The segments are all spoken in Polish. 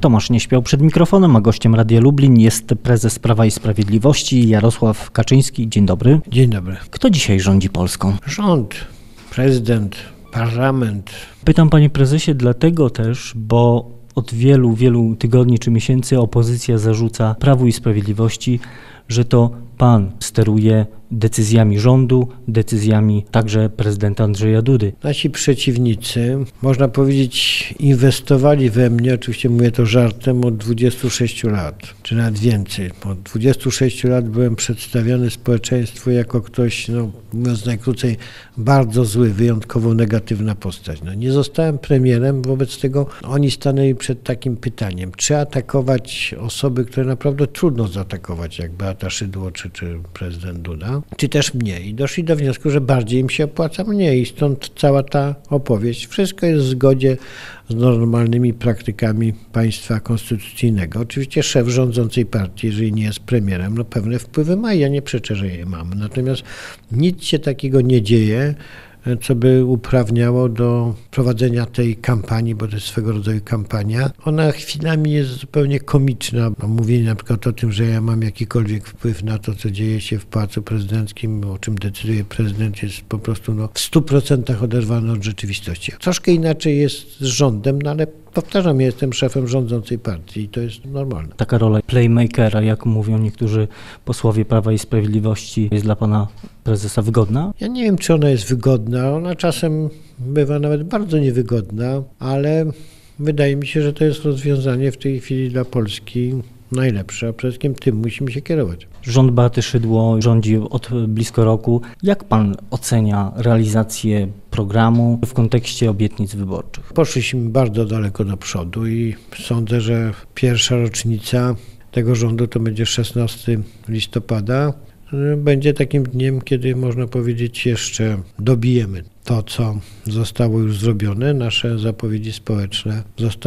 Tomasz Nieśmiał przed mikrofonem, a gościem Radia Lublin jest prezes Prawa i Sprawiedliwości Jarosław Kaczyński. Dzień dobry. Dzień dobry. Kto dzisiaj rządzi Polską? Rząd, prezydent, parlament. Pytam, panie prezesie, dlatego też, bo od wielu tygodni czy miesięcy opozycja zarzuca Prawu i Sprawiedliwości, że to pan steruje decyzjami rządu, decyzjami także prezydenta Andrzeja Dudy. Nasi przeciwnicy, można powiedzieć, inwestowali we mnie, oczywiście mówię to żartem, od 26 lat, czy nawet więcej. Od 26 lat byłem przedstawiany społeczeństwu jako ktoś, mówiąc najkrócej, bardzo zły, wyjątkowo negatywna postać. Nie zostałem premierem, wobec tego oni stanęli przed takim pytaniem, czy atakować osoby, które naprawdę trudno zaatakować, jak Beata Szydło czy prezydent Duda, czy też mnie. I doszli do wniosku, że bardziej im się opłaca mnie i stąd cała ta opowieść. Wszystko jest w zgodzie z normalnymi praktykami państwa konstytucyjnego. Oczywiście szef rządzącej partii, jeżeli nie jest premierem, pewne wpływy ma i ja nie przeczę, że je mam. Natomiast nic się takiego nie dzieje, co by uprawniało do prowadzenia tej kampanii, bo to jest swego rodzaju kampania. Ona chwilami jest zupełnie komiczna. Mówienie na przykład o tym, że ja mam jakikolwiek wpływ na to, co dzieje się w Pałacu Prezydenckim, o czym decyduje prezydent, jest po prostu w 100% oderwane od rzeczywistości. Troszkę inaczej jest z rządem, ale powtarzam, ja jestem szefem rządzącej partii i to jest normalne. Taka rola playmakera, jak mówią niektórzy posłowie Prawa i Sprawiedliwości, jest dla pana prezesa wygodna? Ja nie wiem, czy ona jest wygodna. Ona czasem bywa nawet bardzo niewygodna, ale wydaje mi się, że to jest rozwiązanie w tej chwili dla Polski najlepsze, a przede wszystkim tym musimy się kierować. Rząd Beaty Szydło rządzi od blisko roku. Jak pan ocenia realizację programu w kontekście obietnic wyborczych? Poszliśmy bardzo daleko do przodu i sądzę, że pierwsza rocznica tego rządu to będzie 16 listopada. Będzie takim dniem, kiedy można powiedzieć jeszcze dobijemy to, co zostało już zrobione. Nasze zapowiedzi społeczne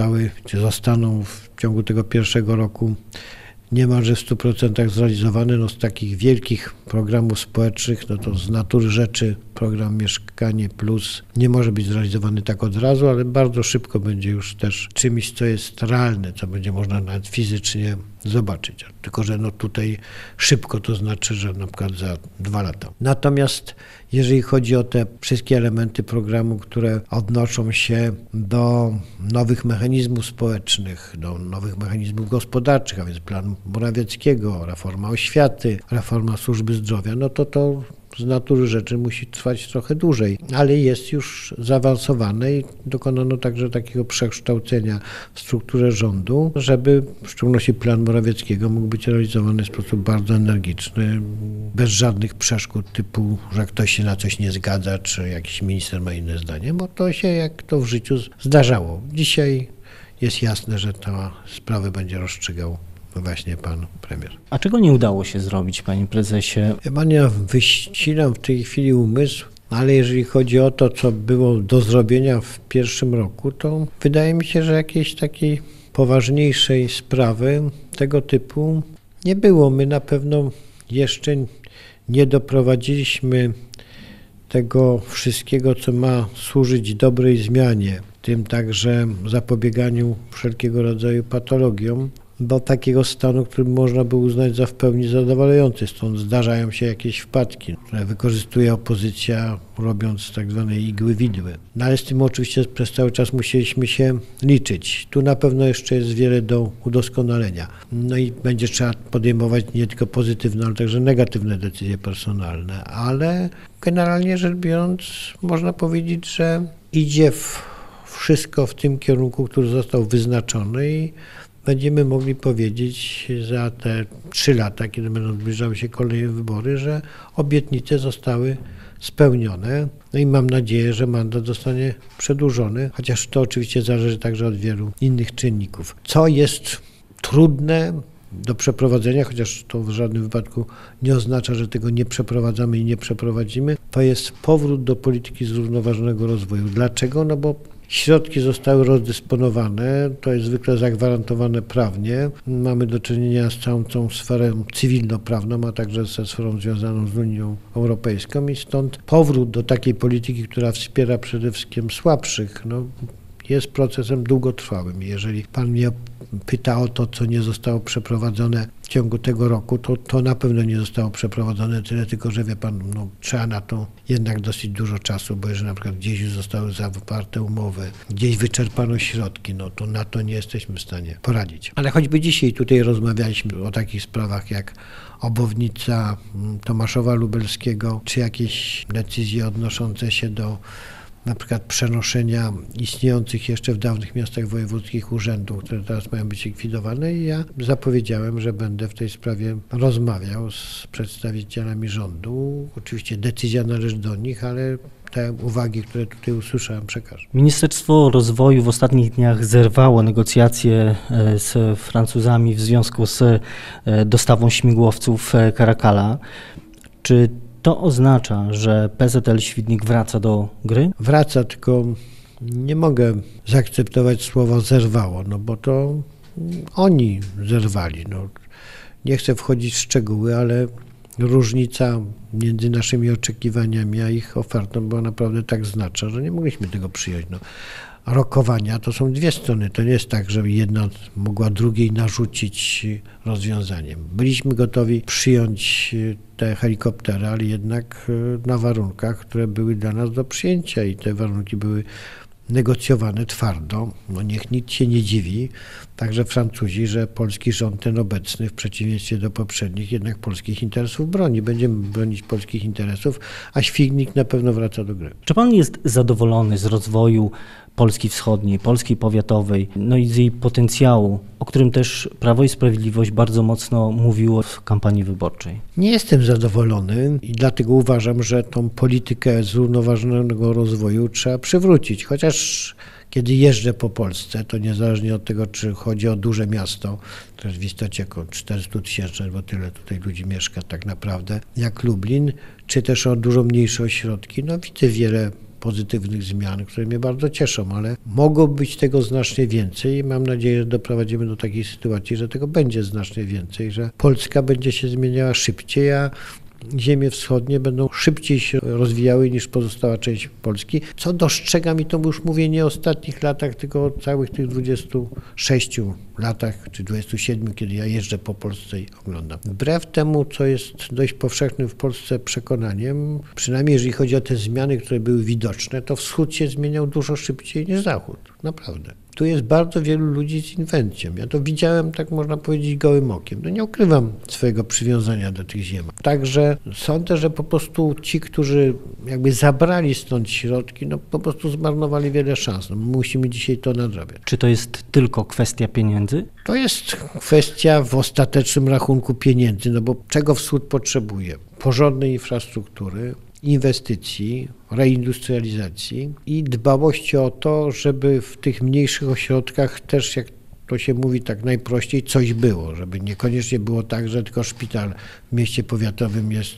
zostaną w ciągu tego pierwszego roku niemalże w 100% zrealizowane. Z takich wielkich programów społecznych, to z natury rzeczy program Mieszkanie Plus nie może być zrealizowany tak od razu, ale bardzo szybko będzie już też czymś, co jest realne, co będzie można nawet fizycznie zobaczyć. Tylko że tutaj szybko to znaczy, że na przykład za 2 lata. Natomiast jeżeli chodzi o te wszystkie elementy programu, które odnoszą się do nowych mechanizmów społecznych, do nowych mechanizmów gospodarczych, a więc plan Morawieckiego, reforma oświaty, reforma służby zdrowia, to z natury rzeczy musi trwać trochę dłużej, ale jest już zaawansowane i dokonano także takiego przekształcenia w strukturze rządu, żeby w szczególności plan Morawieckiego mógł być realizowany w sposób bardzo energiczny, bez żadnych przeszkód typu, że ktoś się na coś nie zgadza, czy jakiś minister ma inne zdanie, bo to się jak to w życiu zdarzało. Dzisiaj jest jasne, że tę sprawę będzie rozstrzygał właśnie pan premier. A czego nie udało się zrobić, panie prezesie? Ja wyścilam w tej chwili umysł, ale jeżeli chodzi o to, co było do zrobienia w pierwszym roku, to wydaje mi się, że jakiejś takiej poważniejszej sprawy tego typu nie było. My na pewno jeszcze nie doprowadziliśmy tego wszystkiego, co ma służyć dobrej zmianie, tym także zapobieganiu wszelkiego rodzaju patologiom, do takiego stanu, który można by uznać za w pełni zadowalający. Stąd zdarzają się jakieś wpadki, które wykorzystuje opozycja, robiąc tak zwane igły widły. Ale z tym oczywiście przez cały czas musieliśmy się liczyć. Tu na pewno jeszcze jest wiele do udoskonalenia. I będzie trzeba podejmować nie tylko pozytywne, ale także negatywne decyzje personalne. Ale generalnie rzecz biorąc, można powiedzieć, że idzie wszystko w tym kierunku, który został wyznaczony i będziemy mogli powiedzieć za te 3 lata, kiedy będą zbliżały się kolejne wybory, że obietnice zostały spełnione. I mam nadzieję, że mandat zostanie przedłużony, chociaż to oczywiście zależy także od wielu innych czynników. Co jest trudne do przeprowadzenia, chociaż to w żadnym wypadku nie oznacza, że tego nie przeprowadzamy i nie przeprowadzimy, to jest powrót do polityki zrównoważonego rozwoju. Dlaczego? Bo środki zostały rozdysponowane, to jest zwykle zagwarantowane prawnie. Mamy do czynienia z całą tą sferą cywilnoprawną, a także ze sferą związaną z Unią Europejską i stąd powrót do takiej polityki, która wspiera przede wszystkim słabszych, jest procesem długotrwałym. Jeżeli pan mnie pyta o to, co nie zostało przeprowadzone w ciągu tego roku, to na pewno nie zostało przeprowadzone, tyle tylko, że wie pan, trzeba na to jednak dosyć dużo czasu, bo jeżeli na przykład gdzieś już zostały zawarte umowy, gdzieś wyczerpano środki, to na to nie jesteśmy w stanie poradzić. Ale choćby dzisiaj tutaj rozmawialiśmy o takich sprawach jak obwodnica Tomaszowa Lubelskiego, czy jakieś decyzje odnoszące się do na przykład przenoszenia istniejących jeszcze w dawnych miastach wojewódzkich urzędów, które teraz mają być likwidowane, i ja zapowiedziałem, że będę w tej sprawie rozmawiał z przedstawicielami rządu. Oczywiście decyzja należy do nich, ale te uwagi, które tutaj usłyszałem, przekażę. Ministerstwo Rozwoju w ostatnich dniach zerwało negocjacje z Francuzami w związku z dostawą śmigłowców Caracala. Czy to oznacza, że PZL Świdnik wraca do gry? Wraca, tylko nie mogę zaakceptować słowa zerwało, bo to oni zerwali. Nie chcę wchodzić w szczegóły, ale różnica między naszymi oczekiwaniami a ich ofertą była naprawdę tak znaczna, że nie mogliśmy tego przyjąć. Rokowania to są dwie strony. To nie jest tak, że jedna mogła drugiej narzucić rozwiązaniem. Byliśmy gotowi przyjąć te helikoptery, ale jednak na warunkach, które były dla nas do przyjęcia, i te warunki były negocjowane twardo. Niech nikt się nie dziwi, także Francuzi, że polski rząd, ten obecny, w przeciwieństwie do poprzednich, jednak polskich interesów broni. Będziemy bronić polskich interesów, a Świdnik na pewno wraca do gry. Czy pan jest zadowolony z rozwoju Polski Wschodniej, Polski Powiatowej, i z jej potencjału, o którym też Prawo i Sprawiedliwość bardzo mocno mówiło w kampanii wyborczej? Nie jestem zadowolony i dlatego uważam, że tą politykę zrównoważonego rozwoju trzeba przywrócić. Chociaż kiedy jeżdżę po Polsce, to niezależnie od tego, czy chodzi o duże miasto, to jest w istocie około 400 000, bo tyle tutaj ludzi mieszka tak naprawdę, jak Lublin, czy też o dużo mniejsze ośrodki, widzę wiele pozytywnych zmian, które mnie bardzo cieszą, ale mogło być tego znacznie więcej i mam nadzieję, że doprowadzimy do takiej sytuacji, że tego będzie znacznie więcej, że Polska będzie się zmieniała szybciej, a ziemie wschodnie będą szybciej się rozwijały niż pozostała część Polski, co dostrzegam, i to już mówię nie o ostatnich latach, tylko o całych tych 26 latach, czy 27, kiedy ja jeżdżę po Polsce i oglądam. Wbrew temu, co jest dość powszechnym w Polsce przekonaniem, przynajmniej jeżeli chodzi o te zmiany, które były widoczne, to wschód się zmieniał dużo szybciej niż zachód. Naprawdę. Tu jest bardzo wielu ludzi z inwencją. Ja to widziałem, tak można powiedzieć, gołym okiem. Nie ukrywam swojego przywiązania do tych ziem. Także sądzę, że po prostu ci, którzy jakby zabrali stąd środki, po prostu zmarnowali wiele szans. Musimy dzisiaj to nadrabiać. Czy to jest tylko kwestia pieniędzy? To jest kwestia w ostatecznym rachunku pieniędzy, bo czego wschód potrzebuje? Porządnej infrastruktury, inwestycji, reindustrializacji i dbałości o to, żeby w tych mniejszych ośrodkach też, jak to się mówi tak najprościej, coś było, żeby niekoniecznie było tak, że tylko szpital w mieście powiatowym jest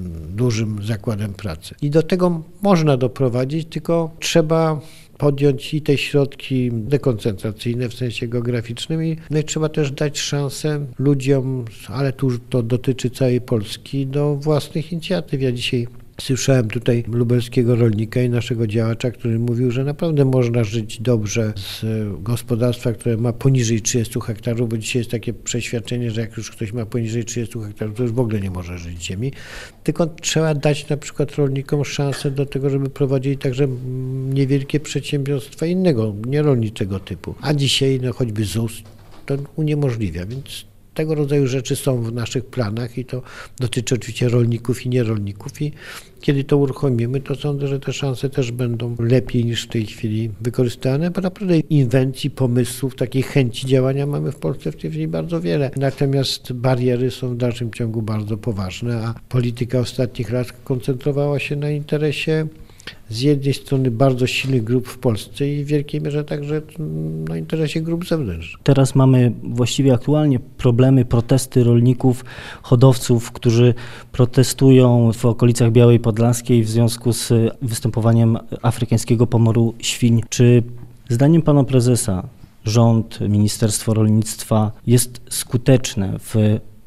dużym zakładem pracy. I do tego można doprowadzić, tylko trzeba podjąć i te środki dekoncentracyjne w sensie geograficznym i trzeba też dać szansę ludziom, ale to dotyczy całej Polski, do własnych inicjatyw. Ja dzisiaj słyszałem tutaj lubelskiego rolnika i naszego działacza, który mówił, że naprawdę można żyć dobrze z gospodarstwa, które ma poniżej 30 hektarów, bo dzisiaj jest takie przeświadczenie, że jak już ktoś ma poniżej 30 hektarów, to już w ogóle nie może żyć ziemi. Tylko trzeba dać na przykład rolnikom szansę do tego, żeby prowadzili także niewielkie przedsiębiorstwa innego, nierolniczego typu. A dzisiaj choćby ZUS to uniemożliwia, więc tego rodzaju rzeczy są w naszych planach i to dotyczy oczywiście rolników i nierolników i kiedy to uruchomimy, to sądzę, że te szanse też będą lepiej niż w tej chwili wykorzystywane, bo naprawdę inwencji, pomysłów, takiej chęci działania mamy w Polsce w tej chwili bardzo wiele. Natomiast bariery są w dalszym ciągu bardzo poważne, a polityka ostatnich lat koncentrowała się na interesie z jednej strony bardzo silnych grup w Polsce i w wielkiej mierze także na interesie grup zewnętrznych. Teraz mamy właściwie aktualnie problemy, protesty rolników, hodowców, którzy protestują w okolicach Białej Podlaskiej w związku z występowaniem afrykańskiego pomoru świń. Czy zdaniem pana prezesa rząd, Ministerstwo Rolnictwa jest skuteczne w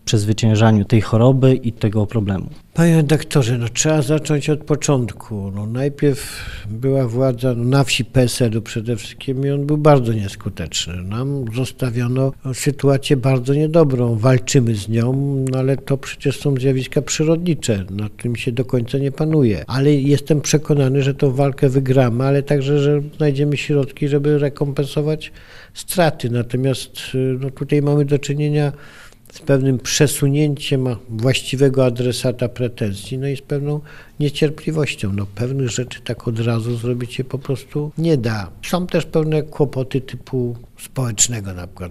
przezwyciężaniu tej choroby i tego problemu? Panie redaktorze, trzeba zacząć od początku. Najpierw była władza na wsi PSL-u przede wszystkim i on był bardzo nieskuteczny. Nam zostawiono sytuację bardzo niedobrą. Walczymy z nią, ale to przecież są zjawiska przyrodnicze, nad tym się do końca nie panuje. Ale jestem przekonany, że tą walkę wygramy, ale także, że znajdziemy środki, żeby rekompensować straty. Natomiast tutaj mamy do czynienia z pewnym przesunięciem właściwego adresata pretensji, i z pewną niecierpliwością. Pewnych rzeczy tak od razu zrobić się po prostu nie da. Są też pewne kłopoty typu społecznego, na przykład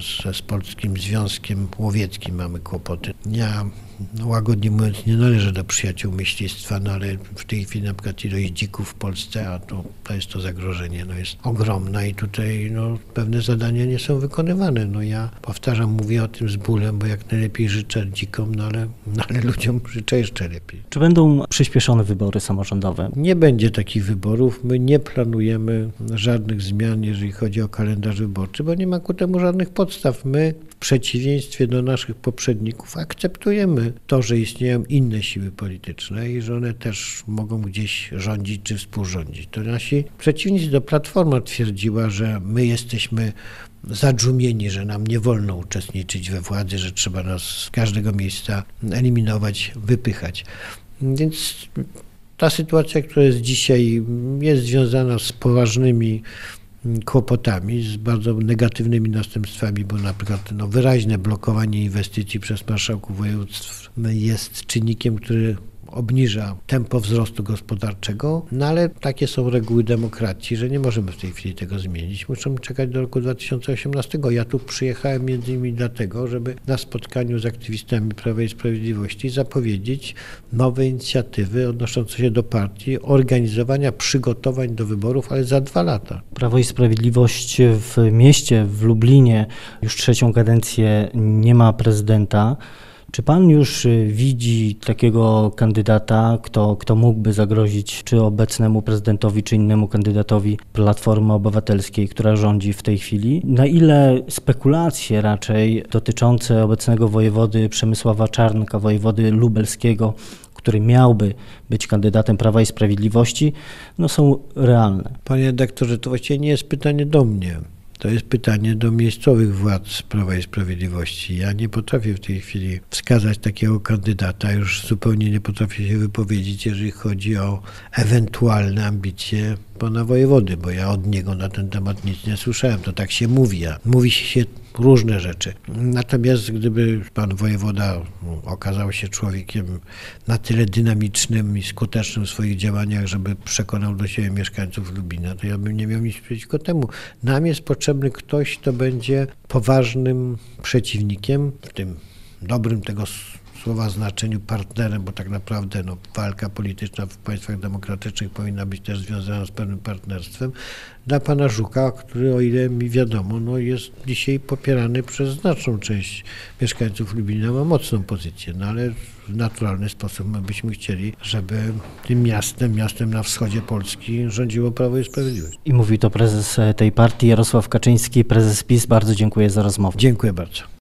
z Polskim Związkiem Łowieckim mamy kłopoty. Ja łagodnie mówiąc nie należę do przyjaciół myślistwa, ale w tej chwili na przykład ilość dzików w Polsce, a to jest to zagrożenie, jest ogromna i tutaj pewne zadania nie są wykonywane. Ja powtarzam, mówię o tym z bólem, bo jak najlepiej życzę dzikom, ale ludziom życzę jeszcze lepiej. Czy będą przyspieszone wybory samorządowe? Nie będzie takich wyborów. My nie planujemy żadnych zmian, jeżeli chodzi o kalendarz wyborczy, bo nie ma ku temu żadnych podstaw. My w przeciwieństwie do naszych poprzedników akceptujemy to, że istnieją inne siły polityczne i że one też mogą gdzieś rządzić czy współrządzić. To nasi przeciwnicy do Platforma twierdziła, że my jesteśmy zadżumieni, że nam nie wolno uczestniczyć we władzy, że trzeba nas z każdego miejsca eliminować, wypychać. Więc ta sytuacja, która jest dzisiaj, jest związana z poważnymi kłopotami, z bardzo negatywnymi następstwami, bo na przykład wyraźne blokowanie inwestycji przez marszałków województw jest czynnikiem, który obniża tempo wzrostu gospodarczego, ale takie są reguły demokracji, że nie możemy w tej chwili tego zmienić. Musimy czekać do roku 2018. Ja tu przyjechałem między innymi dlatego, żeby na spotkaniu z aktywistami Prawa i Sprawiedliwości zapowiedzieć nowe inicjatywy odnoszące się do partii, organizowania przygotowań do wyborów, ale za 2 lata. Prawo i Sprawiedliwość w mieście, w Lublinie już 3. kadencję nie ma prezydenta. Czy pan już widzi takiego kandydata, kto mógłby zagrozić czy obecnemu prezydentowi, czy innemu kandydatowi Platformy Obywatelskiej, która rządzi w tej chwili? Na ile spekulacje raczej dotyczące obecnego wojewody Przemysława Czarnka, wojewody lubelskiego, który miałby być kandydatem Prawa i Sprawiedliwości, są realne? Panie redaktorze, to właściwie nie jest pytanie do mnie. To jest pytanie do miejscowych władz Prawa i Sprawiedliwości. Ja nie potrafię w tej chwili wskazać takiego kandydata, już zupełnie nie potrafię się wypowiedzieć, jeżeli chodzi o ewentualne ambicje pana wojewody, bo ja od niego na ten temat nic nie słyszałem. To tak się mówi, a mówi się różne rzeczy. Natomiast gdyby pan wojewoda okazał się człowiekiem na tyle dynamicznym i skutecznym w swoich działaniach, żeby przekonał do siebie mieszkańców Lubina, to ja bym nie miał nic przeciwko temu. Nam jest potrzebny ktoś, kto będzie poważnym przeciwnikiem, w tym dobrym tego słowa znaczeniu partnerem, bo tak naprawdę walka polityczna w państwach demokratycznych powinna być też związana z pewnym partnerstwem, dla pana Żuka, który, o ile mi wiadomo, jest dzisiaj popierany przez znaczną część mieszkańców Lubina, ma mocną pozycję, ale w naturalny sposób my byśmy chcieli, żeby tym miastem na wschodzie Polski rządziło Prawo i Sprawiedliwość. I mówi to prezes tej partii Jarosław Kaczyński, prezes PiS. Bardzo dziękuję za rozmowę. Dziękuję bardzo.